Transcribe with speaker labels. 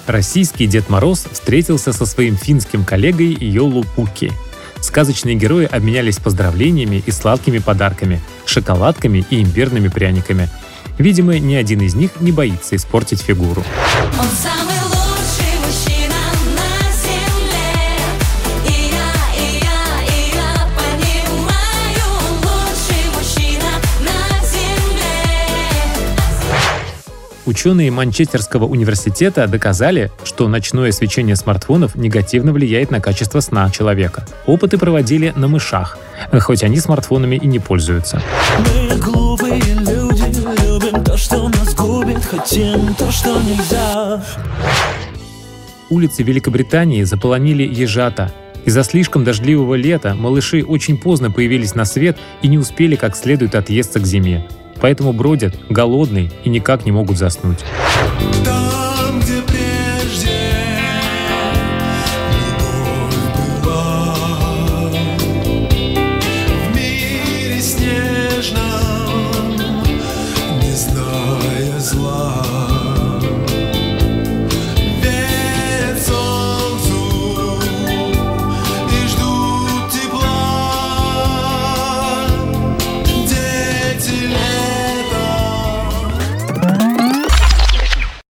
Speaker 1: Российский Дед Мороз встретился со своим финским коллегой Йолу Пукки. Сказочные герои обменялись поздравлениями и сладкими подарками, шоколадками и имбирными пряниками. Видимо, ни один из них не боится испортить фигуру.
Speaker 2: Он самый лучший мужчина на земле. И я понимаю, лучший мужчина на земле.
Speaker 1: Ученые Манчестерского университета доказали, что ночное свечение смартфонов негативно влияет на качество сна человека. Опыты проводили на мышах, хоть они смартфонами и не пользуются.
Speaker 3: Мы глупые люди, любим то, что нас губит, хотим то, что нельзя.
Speaker 1: Улицы Великобритании заполонили ежата. Из-за слишком дождливого лета малыши очень поздно появились на свет и не успели как следует отъесться к зиме. Поэтому бродят голодные и никак не могут заснуть.